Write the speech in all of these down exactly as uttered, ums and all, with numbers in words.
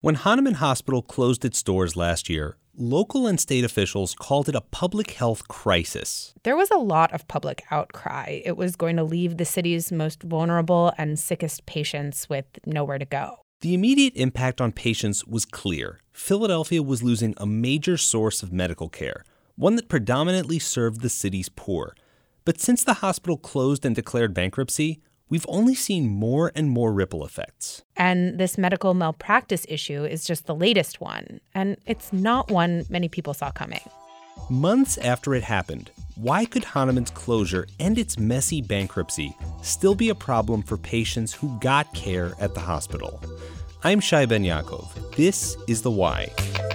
When Hahnemann Hospital closed its doors last year, local and state officials called it a public health crisis. There was a lot of public outcry. It was going to leave the city's most vulnerable and sickest patients with nowhere to go. The immediate impact on patients was clear. Philadelphia was losing a major source of medical care, one that predominantly served the city's poor. But since the hospital closed and declared bankruptcy, we've only seen more and more ripple effects. And this medical malpractice issue is just the latest one, and it's not one many people saw coming. Months after it happened, why could Hahnemann's closure and its messy bankruptcy still be a problem for patients who got care at the hospital? I'm Shai Ben Yaakov. This is The Why.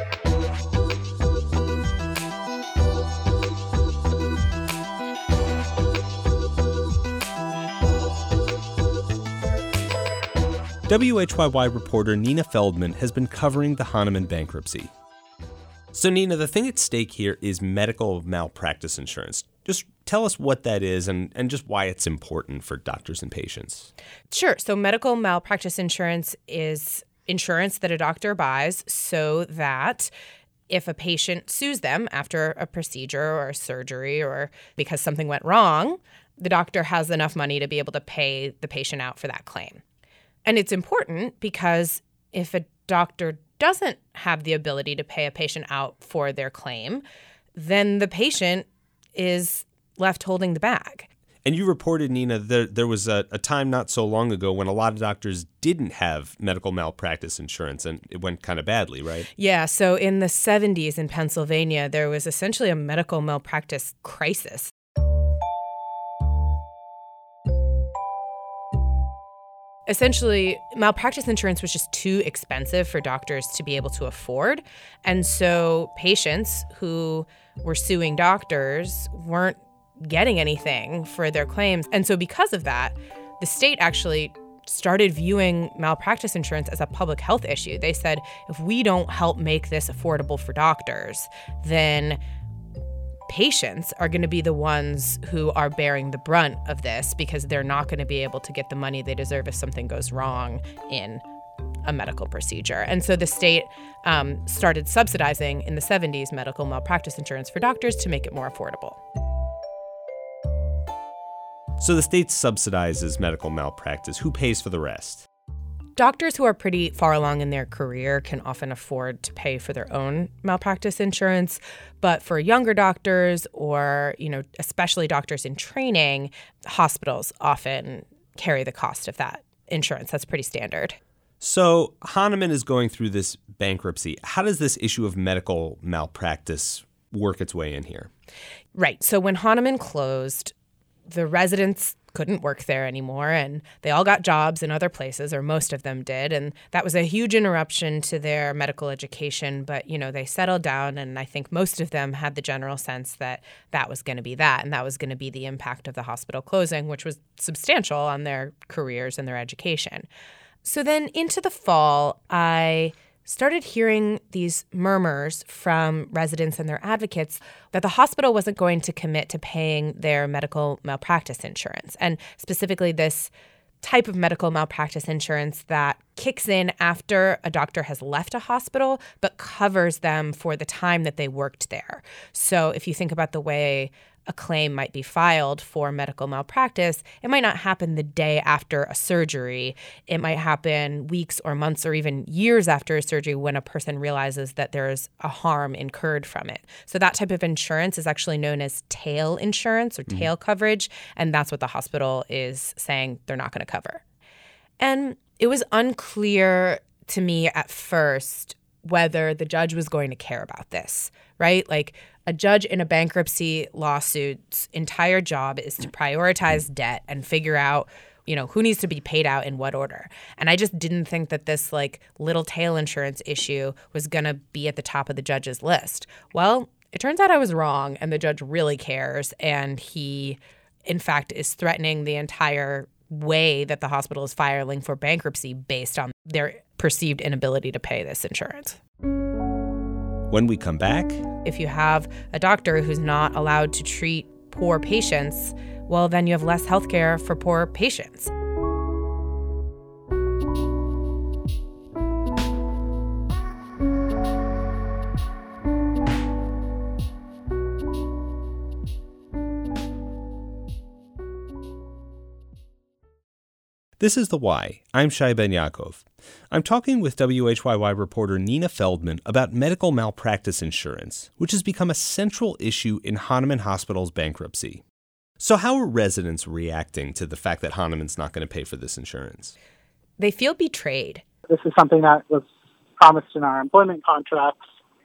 W H Y Y reporter Nina Feldman has been covering the Hahnemann bankruptcy. So Nina, the thing at stake here is medical malpractice insurance. Just tell us what that is and, and just why it's important for doctors and patients. Sure. So medical malpractice insurance is insurance that a doctor buys so that if a patient sues them after a procedure or a surgery or because something went wrong, the doctor has enough money to be able to pay the patient out for that claim. And it's important because if a doctor doesn't have the ability to pay a patient out for their claim, then the patient is left holding the bag. And you reported, Nina, that there was a, a time not so long ago when a lot of doctors didn't have medical malpractice insurance, and it went kind of badly, right? Yeah, so in the seventies in Pennsylvania, there was essentially a medical malpractice crisis. Essentially, malpractice insurance was just too expensive for doctors to be able to afford. And so patients who were suing doctors weren't getting anything for their claims. And so because of that, the state actually started viewing malpractice insurance as a public health issue. They said, if we don't help make this affordable for doctors, then patients are going to be the ones who are bearing the brunt of this because they're not going to be able to get the money they deserve if something goes wrong in a medical procedure. And so the state um, started subsidizing in the seventies medical malpractice insurance for doctors to make it more affordable. So the state subsidizes medical malpractice. Who pays for the rest? Doctors who are pretty far along in their career can often afford to pay for their own malpractice insurance. But for younger doctors or, you know, especially doctors in training, hospitals often carry the cost of that insurance. That's pretty standard. So Hahnemann is going through this bankruptcy. How does this issue of medical malpractice work its way in here? Right. So when Hahnemann closed, the residents couldn't work there anymore, and they all got jobs in other places, or most of them did, and that was a huge interruption to their medical education. But, you know, they settled down, and I think most of them had the general sense that that was going to be that, and that was going to be the impact of the hospital closing, which was substantial on their careers and their education. So then into the fall, I started hearing these murmurs from residents and their advocates that the hospital wasn't going to commit to paying their medical malpractice insurance, and specifically this type of medical malpractice insurance that kicks in after a doctor has left a hospital but covers them for the time that they worked there. So if you think about the way a claim might be filed for medical malpractice, it might not happen the day after a surgery. It might happen weeks or months or even years after a surgery when a person realizes that there's a harm incurred from it. So that type of insurance is actually known as tail insurance or tail mm-hmm. coverage, and that's what the hospital is saying they're not going to cover. And it was unclear to me at first whether the judge was going to care about this, right? Like, a judge in a bankruptcy lawsuit's entire job is to prioritize debt and figure out, you know, who needs to be paid out in what order. And I just didn't think that this, like, little tail insurance issue was going to be at the top of the judge's list. Well, it turns out I was wrong, and the judge really cares, and he, in fact, is threatening the entire way that the hospital is filing for bankruptcy based on their perceived inability to pay this insurance. When we come back, if you have a doctor who's not allowed to treat poor patients, well, then you have less health care for poor patients. This is The Why. I'm Shai Ben Yaakov. I'm talking with W H Y Y reporter Nina Feldman about medical malpractice insurance, which has become a central issue in Hahnemann Hospital's bankruptcy. So how are residents reacting to the fact that Hahnemann's not going to pay for this insurance? They feel betrayed. This is something that was promised in our employment contracts,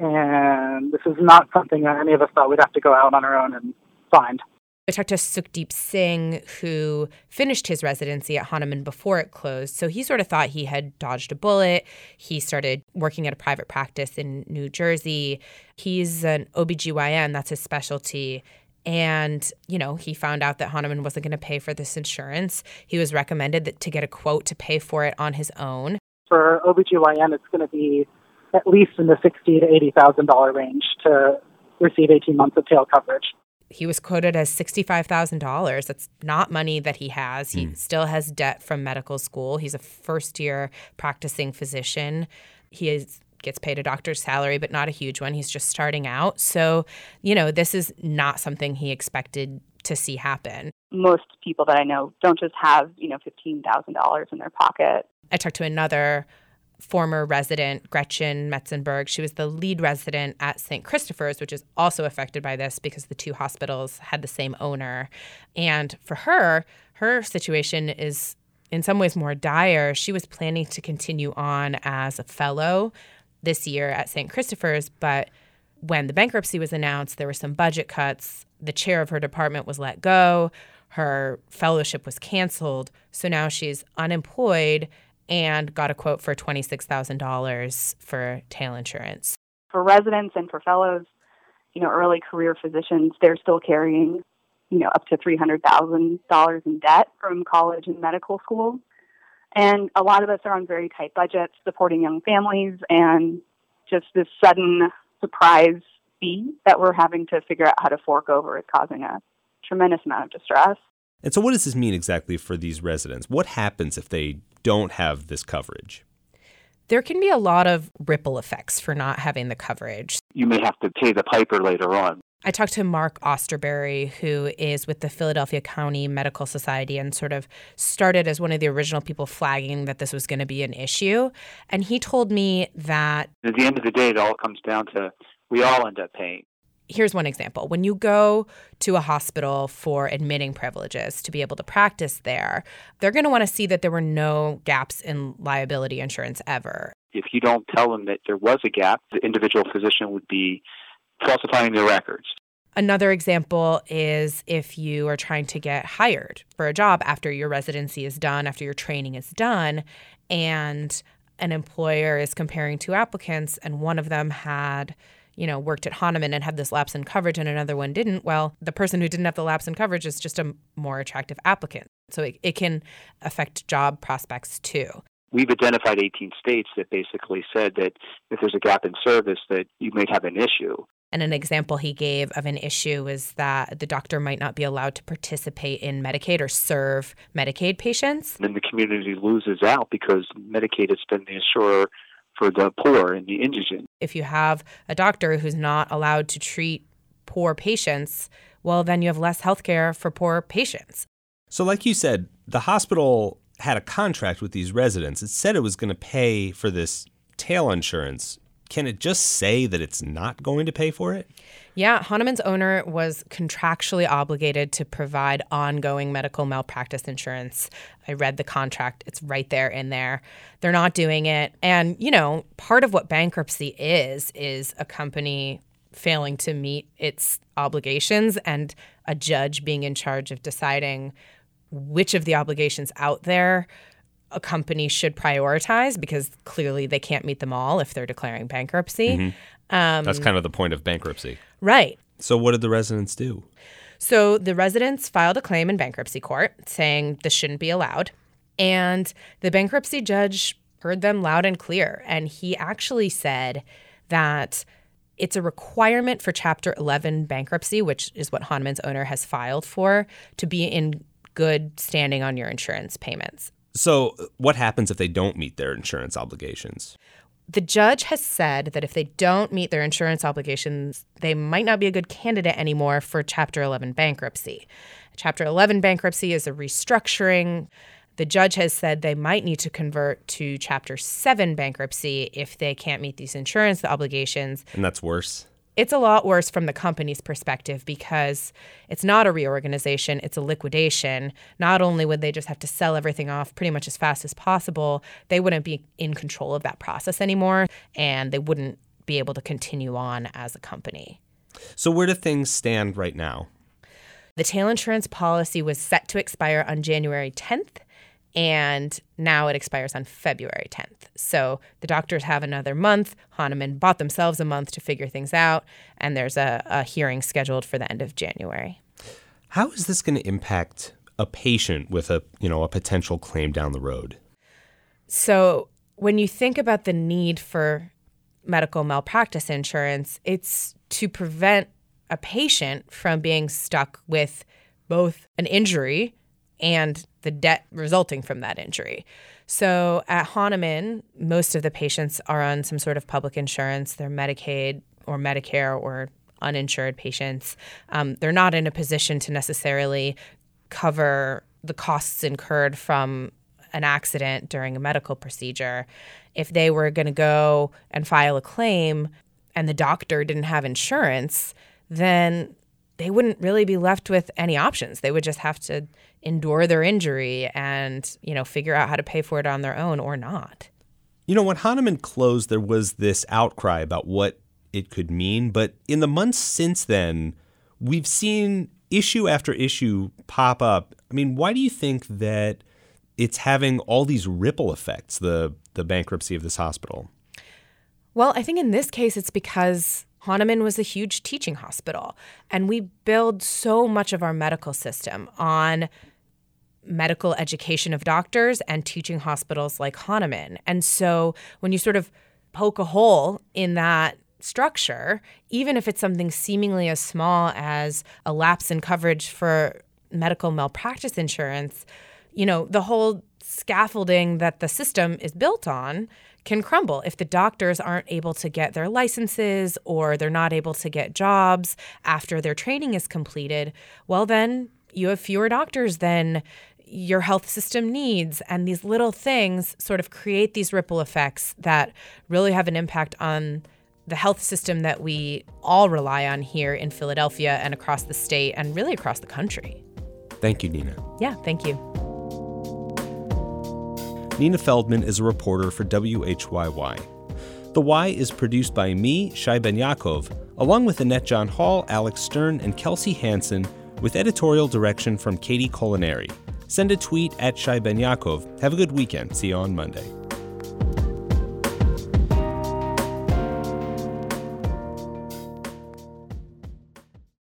and this is not something that any of us thought we'd have to go out on our own and find. I talked to Sukhdeep Singh, who finished his residency at Hahnemann before it closed. So he sort of thought he had dodged a bullet. He started working at a private practice in New Jersey. He's an O B G Y N, that's his specialty. And, you know, he found out that Hahnemann wasn't going to pay for this insurance. He was recommended that, to get a quote to pay for it on his own. For O B G Y N, it's going to be at least in the sixty thousand to eighty thousand dollars range to receive eighteen months of tail coverage. He was quoted as sixty-five thousand dollars. That's not money that he has. He mm. still has debt from medical school. He's a first-year practicing physician. He is, gets paid a doctor's salary, but not a huge one. He's just starting out. So, you know, this is not something he expected to see happen. Most people that I know don't just have, you know, fifteen thousand dollars in their pocket. I talked to another former resident, Gretchen Metzenberg. She was the lead resident at Saint Christopher's, which is also affected by this because the two hospitals had the same owner. And for her, her situation is in some ways more dire. She was planning to continue on as a fellow this year at Saint Christopher's, but when the bankruptcy was announced, there were some budget cuts. The chair of her department was let go. Her fellowship was canceled. So now she's unemployed and got a quote for twenty-six thousand dollars for tail insurance. For residents and for fellows, you know, early career physicians, they're still carrying, you know, up to three hundred thousand dollars in debt from college and medical school. And a lot of us are on very tight budgets supporting young families, and just this sudden surprise fee that we're having to figure out how to fork over is causing a tremendous amount of distress. And so what does this mean exactly for these residents? What happens if they don't have this coverage? There can be a lot of ripple effects for not having the coverage. You may have to pay the piper later on. I talked to Mark Osterberry, who is with the Philadelphia County Medical Society and sort of started as one of the original people flagging that this was going to be an issue. And he told me that at the end of the day, it all comes down to we all end up paying. Here's one example. When you go to a hospital for admitting privileges to be able to practice there, they're going to want to see that there were no gaps in liability insurance ever. If you don't tell them that there was a gap, the individual physician would be falsifying their records. Another example is if you are trying to get hired for a job after your residency is done, after your training is done, and an employer is comparing two applicants and one of them had, you know, worked at Hahnemann and had this lapse in coverage and another one didn't, well, the person who didn't have the lapse in coverage is just a more attractive applicant. So it, it can affect job prospects too. We've identified eighteen states that basically said that if there's a gap in service that you may have an issue. And an example he gave of an issue is that the doctor might not be allowed to participate in Medicaid or serve Medicaid patients. Then the community loses out because Medicaid has been the insurer for the poor and the indigent. If you have a doctor who's not allowed to treat poor patients, well, then you have less health care for poor patients. So like you said, the hospital had a contract with these residents. It said it was going to pay for this tail insurance. Can it just say that it's not going to pay for it? Yeah, Hahnemann's owner was contractually obligated to provide ongoing medical malpractice insurance. I read the contract. It's right there in there. They're not doing it. And, you know, part of what bankruptcy is, is a company failing to meet its obligations and a judge being in charge of deciding which of the obligations out there a company should prioritize, because clearly they can't meet them all if they're declaring bankruptcy. Mm-hmm. Um, That's kind of the point of bankruptcy. Right. So what did the residents do? So the residents filed a claim in bankruptcy court saying this shouldn't be allowed. And the bankruptcy judge heard them loud and clear. And he actually said that it's a requirement for Chapter eleven bankruptcy, which is what Hahnemann's owner has filed for, to be in good standing on your insurance payments. So what happens if they don't meet their insurance obligations? The judge has said that if they don't meet their insurance obligations, they might not be a good candidate anymore for Chapter eleven bankruptcy. Chapter eleven bankruptcy is a restructuring. The judge has said they might need to convert to Chapter seven bankruptcy if they can't meet these insurance obligations. And that's worse? It's a lot worse from the company's perspective because it's not a reorganization, it's a liquidation. Not only would they just have to sell everything off pretty much as fast as possible, they wouldn't be in control of that process anymore, and they wouldn't be able to continue on as a company. So where do things stand right now? The tail insurance policy was set to expire on January tenth, and now it expires on February tenth. So the doctors have another month. Hahnemann bought themselves a month to figure things out, and there's a, a hearing scheduled for the end of January. How is this going to impact a patient with a, you know, a potential claim down the road? So when you think about the need for medical malpractice insurance, it's to prevent a patient from being stuck with both an injury and the debt resulting from that injury. So at Hahnemann, most of the patients are on some sort of public insurance. They're Medicaid or Medicare or uninsured patients. Um, they're not in a position to necessarily cover the costs incurred from an accident during a medical procedure. If they were going to go and file a claim and the doctor didn't have insurance, then they wouldn't really be left with any options. They would just have to endure their injury and, you know, figure out how to pay for it on their own or not. You know, when Hahnemann closed, there was this outcry about what it could mean. But in the months since then, we've seen issue after issue pop up. I mean, why do you think that it's having all these ripple effects, the the bankruptcy of this hospital? Well, I think in this case, it's because Hahnemann was a huge teaching hospital, and we build so much of our medical system on medical education of doctors and teaching hospitals like Hahnemann. And so when you sort of poke a hole in that structure, even if it's something seemingly as small as a lapse in coverage for medical malpractice insurance, you know, the whole scaffolding that the system is built on can crumble if the doctors aren't able to get their licenses or they're not able to get jobs after their training is completed. Well, then you have fewer doctors than your health system needs. And these little things sort of create these ripple effects that really have an impact on the health system that we all rely on here in Philadelphia and across the state and really across the country. Thank you, Nina. Yeah, thank you. Nina Feldman is a reporter for W H Y Y. The Y is produced by me, Shai Ben Yaakov, along with Annette John Hall, Alex Stern, and Kelsey Hansen, with editorial direction from Katie Culinary. Send a tweet at Shai Ben Yaakov. Have a good weekend. See you on Monday.